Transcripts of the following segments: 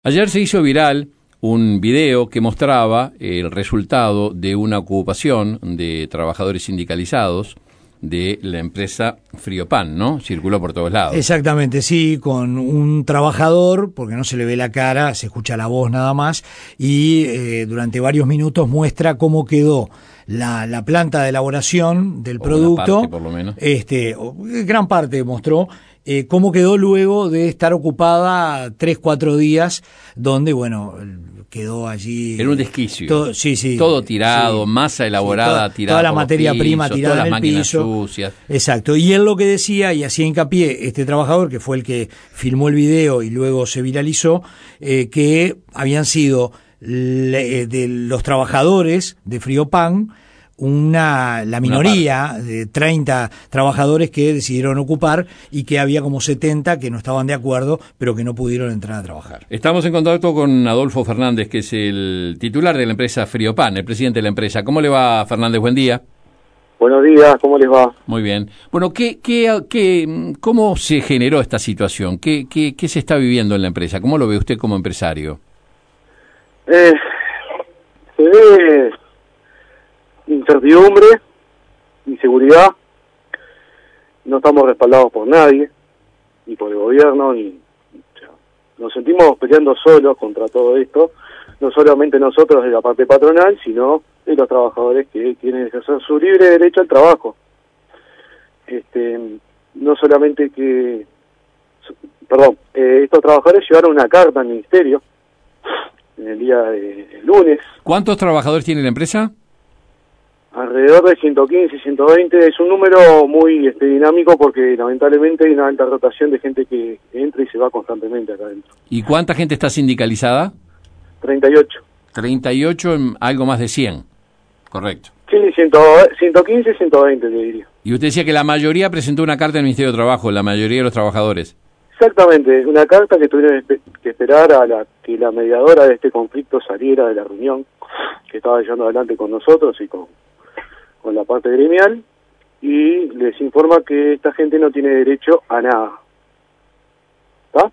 Ayer se hizo viral un video que mostraba el resultado de una ocupación de trabajadores sindicalizados de la empresa Friopan, ¿no? Circuló por todos lados. Exactamente, sí, con un trabajador, porque no se le ve la cara, se escucha la voz nada más, y durante varios minutos muestra cómo quedó la planta de elaboración del producto. Parte, por lo menos. Gran parte mostró cómo quedó luego de estar ocupada 3-4 días, donde, bueno, quedó allí... Era un desquicio. Todo tirado, sí, masa elaborada, tirada. Toda la materia prima tirada todas en las el máquinas piso. Sucias. Exacto. Y él lo que decía, y hacía hincapié este trabajador, que fue el que filmó el video y luego se viralizó, que habían sido de los trabajadores de Friopan, la minoría de 30 trabajadores que decidieron ocupar y que había como 70 que no estaban de acuerdo, pero que no pudieron entrar a trabajar. Estamos en contacto con Adolfo Fernández, que es el titular de la empresa Friopan, el presidente de la empresa. ¿Cómo le va, Fernández? Buen día. Buenos días, ¿cómo les va? Muy bien. Bueno, ¿cómo se generó esta situación? ¿Qué se está viviendo en la empresa? ¿Cómo lo ve usted como empresario? Se ve incertidumbre, inseguridad. No estamos respaldados por nadie, ni por el gobierno, nos sentimos peleando solos contra todo esto, no solamente nosotros de la parte patronal, sino de los trabajadores que quieren ejercer su libre derecho al trabajo. No solamente estos trabajadores llevaron una carta al ministerio en el día de lunes. ¿Cuántos trabajadores tiene la empresa? Alrededor de 115, 120, es un número muy dinámico porque lamentablemente hay una alta rotación de gente que entra y se va constantemente acá adentro. ¿Y cuánta gente está sindicalizada? 38. 38 en algo más de 100, correcto. Sí, 115, 120 te diría. Y usted decía que la mayoría presentó una carta al Ministerio de Trabajo, la mayoría de los trabajadores. Exactamente, una carta que tuvieron que esperar que la mediadora de este conflicto saliera de la reunión que estaba llevando adelante con nosotros y con la parte gremial, y les informa que esta gente no tiene derecho a nada. ¿Está?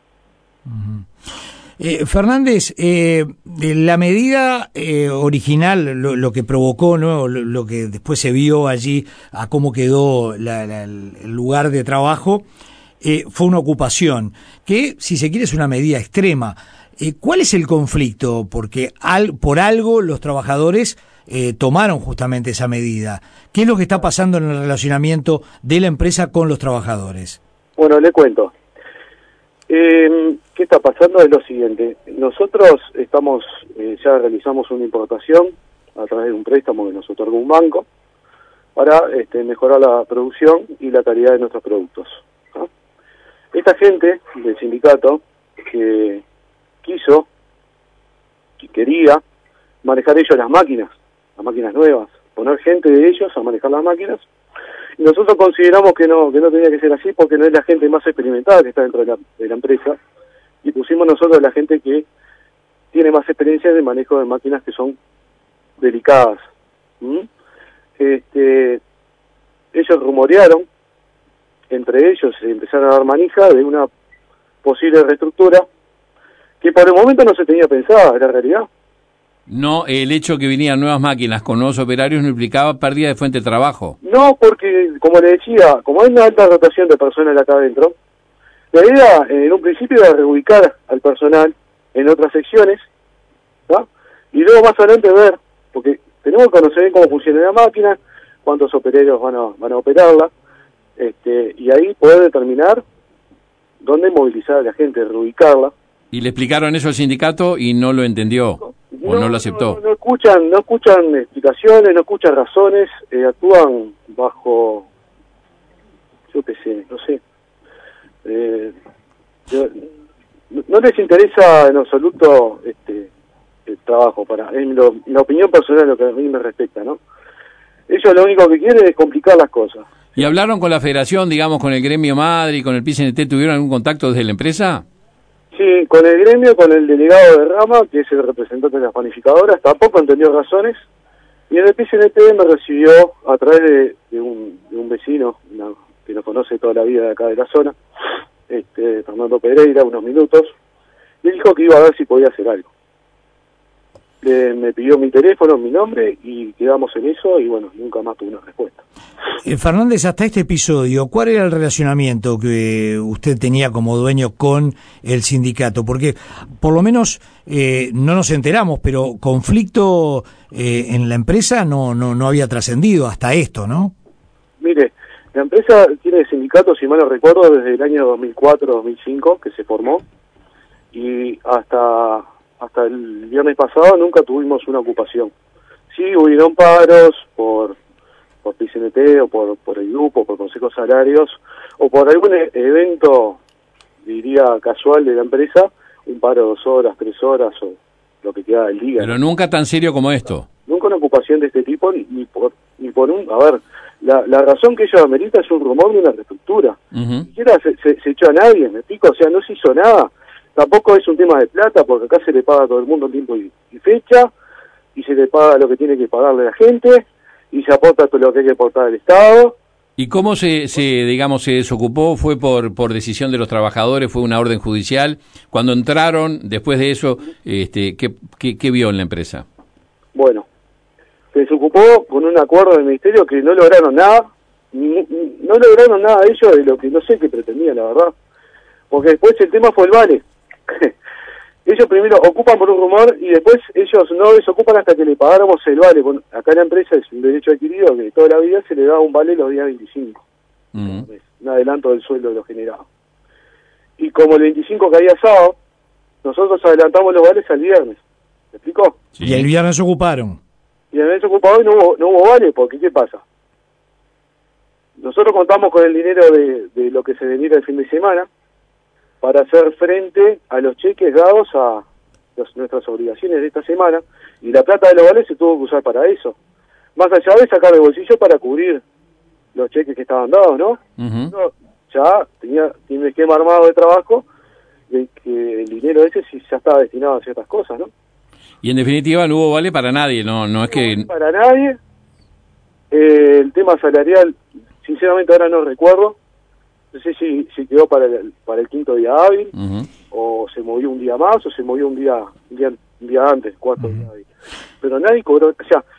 Fernández, la medida original, lo que provocó, ¿no? Lo que después se vio allí, a cómo quedó el lugar de trabajo, fue una ocupación, que si se quiere es una medida extrema. ¿Cuál es el conflicto? Porque por algo los trabajadores tomaron justamente esa medida. ¿Qué es lo que está pasando en el relacionamiento de la empresa con los trabajadores? Bueno, le cuento. ¿Qué está pasando? Es lo siguiente. Nosotros ya realizamos una importación a través de un préstamo que nos otorgó un banco para mejorar la producción y la calidad de nuestros productos, ¿no? Esta gente del sindicato que quería manejar ellos las máquinas nuevas, poner gente de ellos a manejar las máquinas, y nosotros consideramos que no tenía que ser así porque no es la gente más experimentada que está dentro de la empresa, y pusimos nosotros la gente que tiene más experiencia de manejo de máquinas que son delicadas. Ellos rumorearon, entre ellos se empezaron a dar manija de una posible reestructura que por el momento no se tenía pensada, era realidad. No, el hecho que vinieran nuevas máquinas con nuevos operarios no implicaba pérdida de fuente de trabajo. No, porque, como le decía, como hay una alta rotación de personal acá adentro, la idea en un principio era reubicar al personal en otras secciones, ¿no? Y luego más adelante ver, porque tenemos que conocer cómo funciona la máquina, cuántos operarios van a operarla, y ahí poder determinar dónde movilizar a la gente, reubicarla. ¿Y le explicaron eso al sindicato y no lo entendió o no lo aceptó? No escuchan explicaciones, no escuchan razones, actúan bajo, yo qué sé, no sé. No les interesa en absoluto el trabajo, en la opinión personal, lo que a mí me respecta, ¿no? Ellos lo único que quieren es complicar las cosas. ¿Y hablaron con la federación, digamos, con el gremio madre y con el PCNT? ¿Tuvieron algún contacto desde la empresa? Sí, con el gremio, con el delegado de Rama, que es el representante de las panificadoras, tampoco entendió razones, y en el PCNT me recibió a través de un vecino que nos conoce toda la vida de acá de la zona, Fernando Pereira, unos minutos, le dijo que iba a ver si podía hacer algo. Me pidió mi teléfono, mi nombre, y quedamos en eso, y bueno, nunca más tuve una respuesta. Fernández, hasta este episodio, ¿cuál era el relacionamiento que usted tenía como dueño con el sindicato? Porque por lo menos no nos enteramos, pero conflicto en la empresa no había trascendido hasta esto, ¿no? Mire, la empresa tiene sindicato, si mal no recuerdo, desde el año 2004-2005, que se formó, y hasta el viernes pasado nunca tuvimos una ocupación. Sí, hubieron paros por PCNT o por el grupo, por consejos salarios, o por algún evento, diría, casual de la empresa, un paro de 2 horas, 3 horas, o lo que queda del día. Pero nunca tan serio como esto. Nunca una ocupación de este tipo, ni por un... A ver, la razón que ello amerita es un rumor de una reestructura. Ni siquiera se echó a nadie, ¿me explico? O sea, no se hizo nada. Tampoco es un tema de plata, porque acá se le paga a todo el mundo en tiempo y fecha, y se le paga lo que tiene que pagarle la gente, y se aporta todo lo que hay que aportar al Estado. ¿Y cómo se desocupó? ¿Fue por decisión de los trabajadores? ¿Fue una orden judicial? Cuando entraron, después de eso, ¿qué vio en la empresa? Bueno, se desocupó con un acuerdo del Ministerio que no lograron nada, no lograron nada de ellos, de lo que no sé qué pretendían, la verdad. Porque después el tema fue el vale. Ellos primero ocupan por un rumor y después ellos no desocupan hasta que le pagáramos el vale. Bueno, acá en la empresa es un derecho adquirido que toda la vida se le da un vale los días 25. Un adelanto del sueldo de lo generado. Y como el 25 caía sábado, nosotros adelantamos los vales al viernes. ¿Me explicó? Sí. Y el viernes se ocuparon. Y el viernes ocupado y no hubo vale, porque ¿qué pasa? Nosotros contamos con el dinero de lo que se venía el fin de semana para hacer frente a los cheques dados a nuestras obligaciones de esta semana, y la plata de los vales se tuvo que usar para eso. Más allá de sacar de bolsillo para cubrir los cheques que estaban dados, ¿no? Uno ya tiene un esquema armado de trabajo de que el dinero ese sí ya estaba destinado a ciertas cosas, ¿no? Y en definitiva no hubo vale para nadie, no es que... Para nadie. El tema salarial, sinceramente ahora no recuerdo. No sé si quedó para el quinto día hábil, o se movió un día más, o se movió un día antes, cuarto día hábil. Pero nadie cobró, o sea,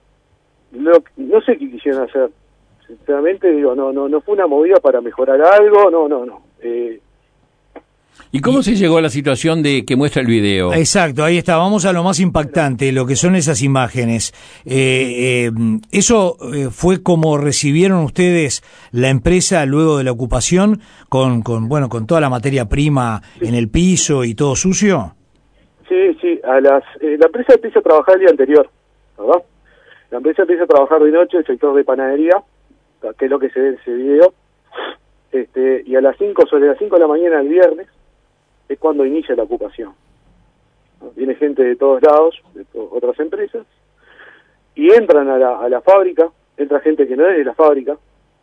no sé qué quisieron hacer. Sinceramente digo, no fue una movida para mejorar algo, no. ¿Y cómo se llegó a la situación de que muestra el video? Exacto, ahí está. Vamos a lo más impactante, lo que son esas imágenes. ¿Eso fue como recibieron ustedes la empresa luego de la ocupación con toda la materia prima en el piso y todo sucio? Sí. La empresa empieza a trabajar el día anterior, ¿verdad? La empresa empieza a trabajar de noche en el sector de panadería, que es lo que se ve en ese video. Y sobre las 5 de la mañana del viernes, es cuando inicia la ocupación. Viene gente de todos lados, de otras empresas, y entran a la fábrica, entra gente que no es de la fábrica,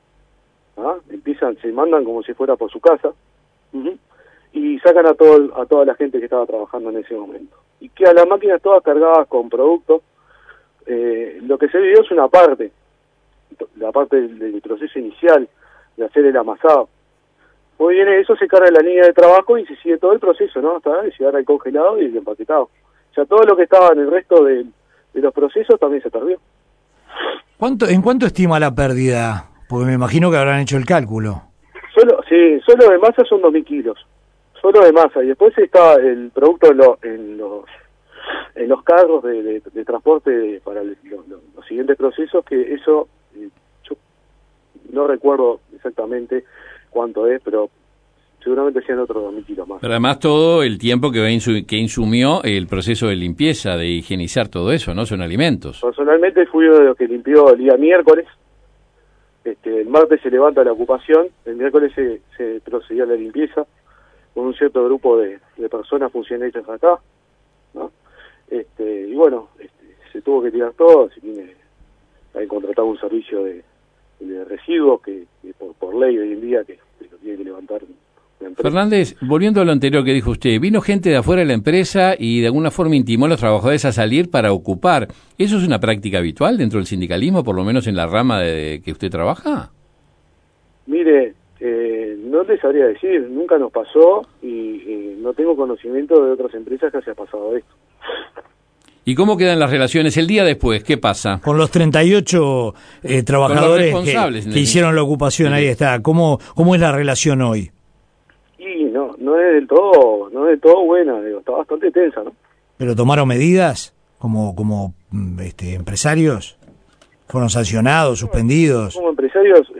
se mandan como si fuera por su casa, y sacan a toda la gente que estaba trabajando en ese momento. Y quedan las máquinas todas cargadas con productos. Lo que se vivió es una parte, la parte del proceso inicial, de hacer el amasado. Muy bien, eso se carga en la línea de trabajo y se sigue todo el proceso, ¿no? Hasta llegar al congelado y el empaquetado. O sea, todo lo que estaba en el resto de los procesos también se perdió. ¿En cuánto estima la pérdida? Porque me imagino que habrán hecho el cálculo. Solo de masa son 2.000 kilos. Solo de masa. Y después está el producto en los carros de transporte para los siguientes procesos, que eso yo no recuerdo exactamente cuánto es, pero seguramente sean otros 2.000 kilos más. Pero además todo el tiempo que insumió el proceso de limpieza, de higienizar todo eso, ¿no? Son alimentos. Personalmente fui uno de los que limpió el día miércoles. El martes se levanta la ocupación, el miércoles se procedió a la limpieza con un cierto grupo de personas funcionarias acá, ¿no? Y bueno, se tuvo que tirar todo, hay contratado un servicio de residuos que por ley hoy en día que lo tiene que levantar la empresa. Fernández, volviendo a lo anterior que dijo usted, vino gente de afuera de la empresa y de alguna forma intimó a los trabajadores a salir para ocupar. ¿Eso es una práctica habitual dentro del sindicalismo, por lo menos en la rama que usted trabaja? Mire, No te sabría decir, nunca nos pasó y no tengo conocimiento de otras empresas que haya pasado esto. ¿Y cómo quedan las relaciones el día después? ¿Qué pasa? Con los 38 trabajadores que hicieron la ocupación, ahí está. ¿Cómo es la relación hoy? Y no es del todo buena, digo, está bastante tensa, ¿no? ¿Pero tomaron medidas como empresarios? ¿Fueron sancionados, suspendidos? Como empresarios,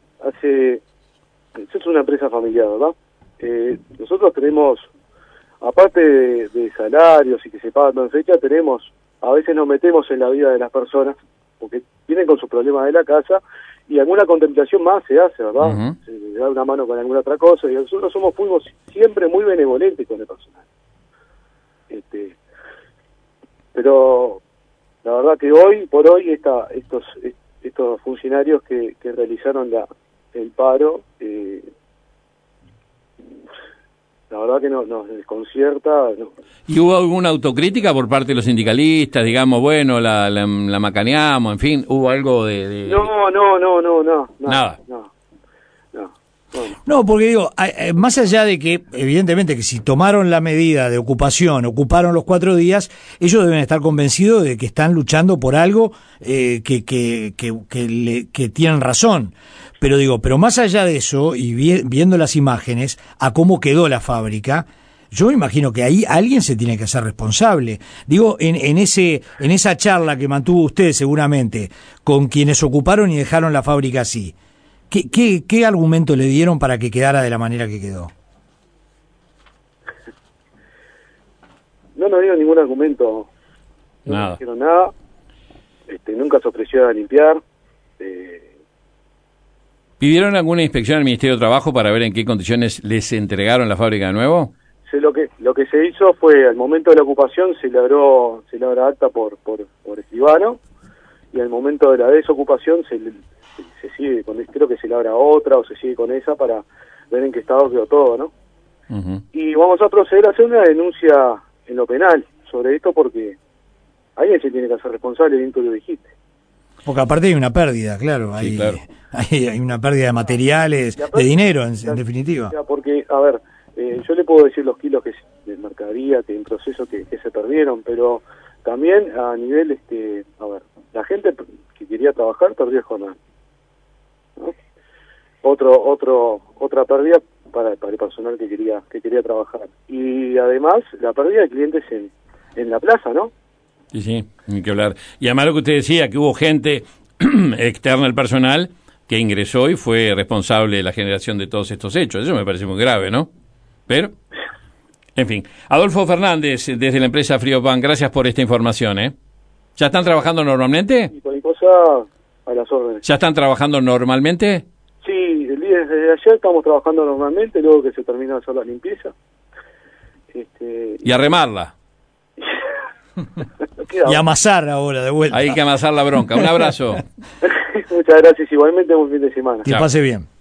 esto es una empresa familiar, ¿verdad? Nosotros tenemos, aparte de salarios y que se pagan en fecha, a veces nos metemos en la vida de las personas, porque vienen con sus problemas de la casa, y alguna contemplación más se hace, ¿verdad? Uh-huh. Se le da una fuimos alguna otra cosa, y nosotros fuimos siempre muy benevolentes con el personal. Pero la verdad que hoy por hoy estos funcionarios que realizaron el paro, la verdad que nos desconcierta. No. ¿Y hubo alguna autocrítica por parte de los sindicalistas? Digamos, bueno, la macaneamos, en fin, ¿hubo algo de...? No. Nada. No, porque digo, más allá de que, evidentemente, que si tomaron la medida de ocupación, ocuparon los 4 días, ellos deben estar convencidos de que están luchando por algo que tienen razón. Pero más allá de eso, y viendo las imágenes, a cómo quedó la fábrica, yo me imagino que ahí alguien se tiene que hacer responsable. Digo, en esa charla que mantuvo usted seguramente con quienes ocuparon y dejaron la fábrica así, ¿qué argumento le dieron para que quedara de la manera que quedó? No nos dieron ningún argumento. No Nada. nos dijeron nada. Nunca se ofreció a limpiar. ¿Pidieron alguna inspección al Ministerio de Trabajo para ver en qué condiciones les entregaron la fábrica de nuevo? Lo que se hizo fue, al momento de la ocupación, se labró acta por escribano, y al momento de la desocupación se sigue con, creo que se labra otra o se sigue con esa para ver en qué estado quedó todo, ¿no? Uh-huh. Y vamos a proceder a hacer una denuncia en lo penal sobre esto, porque alguien se tiene que hacer responsable, bien que lo dijiste. Porque aparte hay una pérdida, claro, Sí, claro. Hay una pérdida de materiales, de dinero, en definitiva. Porque, a ver, yo le puedo decir los kilos de mercadería que en proceso que se perdieron, pero también a nivel, la gente que quería trabajar perdió el jornal, ¿no? Otra pérdida para el personal que quería trabajar. Y además, la pérdida de clientes en la plaza, ¿no? Sí, ni que hablar. Y además lo que usted decía, que hubo gente externa al personal que ingresó y fue responsable de la generación de todos estos hechos. Eso me parece muy grave, ¿no? Pero, en fin. Adolfo Fernández, desde la empresa Friopan, gracias por esta información, ¿eh? ¿Ya están trabajando normalmente? Y cualquier cosa, a las órdenes. ¿Ya están trabajando normalmente? Sí, desde ayer estamos trabajando normalmente, luego que se termina de hacer la limpieza. Y a remarla. Y amasar ahora, de vuelta. Hay que amasar la bronca. Un abrazo. Muchas gracias, igualmente buen fin de semana. Que pase bien.